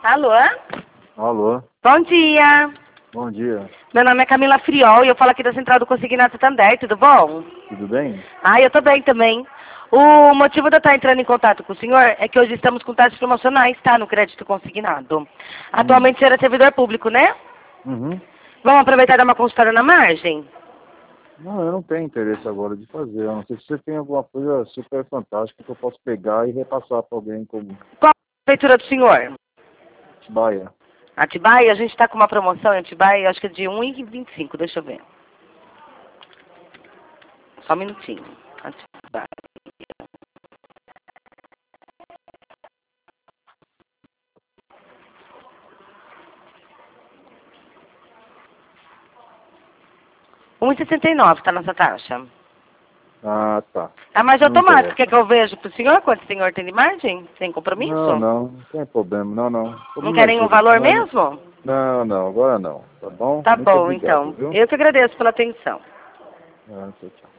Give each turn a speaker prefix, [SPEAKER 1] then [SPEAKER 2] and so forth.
[SPEAKER 1] Alô?
[SPEAKER 2] Alô,
[SPEAKER 1] Bom dia.
[SPEAKER 2] bom dia.
[SPEAKER 1] Meu nome é Camila Friol e eu falo aqui da Central do Consignado Santander, tudo bom?
[SPEAKER 2] Tudo bem?
[SPEAKER 1] Eu tô bem também. O motivo de eu estar entrando em contato com o senhor é que hoje estamos com taxas promocionais, tá? No crédito consignado. Atualmente o senhor é servidor público, né?
[SPEAKER 2] Uhum.
[SPEAKER 1] Vamos aproveitar e dar uma consultada na margem?
[SPEAKER 2] Não, eu não tenho interesse agora de fazer. Eu não sei se você tem alguma coisa super fantástica que eu posso pegar e repassar para alguém como
[SPEAKER 1] Qual a feitura do senhor?
[SPEAKER 2] Baia.
[SPEAKER 1] Atibaia, a gente está com uma promoção em Atibaia, acho que é de 1,25, deixa eu ver. Só um minutinho. Atibaia. R$1,69 tá nossa taxa.
[SPEAKER 2] Ah, tá.
[SPEAKER 1] A margem
[SPEAKER 2] Não
[SPEAKER 1] automática, quer
[SPEAKER 2] interessa.
[SPEAKER 1] que eu veja pro senhor quanto o senhor tem de margem? Sem compromisso?
[SPEAKER 2] Não tem problema. Não. Só
[SPEAKER 1] Não
[SPEAKER 2] me
[SPEAKER 1] quer nenhum
[SPEAKER 2] ajuda.
[SPEAKER 1] valor mesmo?
[SPEAKER 2] Não, agora não. Tá bom?
[SPEAKER 1] Tá
[SPEAKER 2] Muito
[SPEAKER 1] bom,
[SPEAKER 2] obrigado,
[SPEAKER 1] então.
[SPEAKER 2] viu?
[SPEAKER 1] Eu que agradeço pela atenção.
[SPEAKER 2] Tchau.